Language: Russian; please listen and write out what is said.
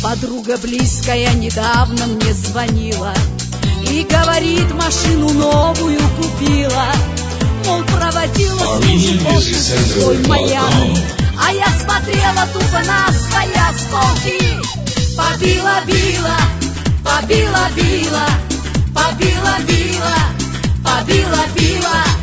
Подруга близкая недавно мне звонила и говорит, машину новую купила. Мол, проводила службу Майами, а я смотрела тупо на свои осколки. Побила-била, побила-била, побила-била, побила-била.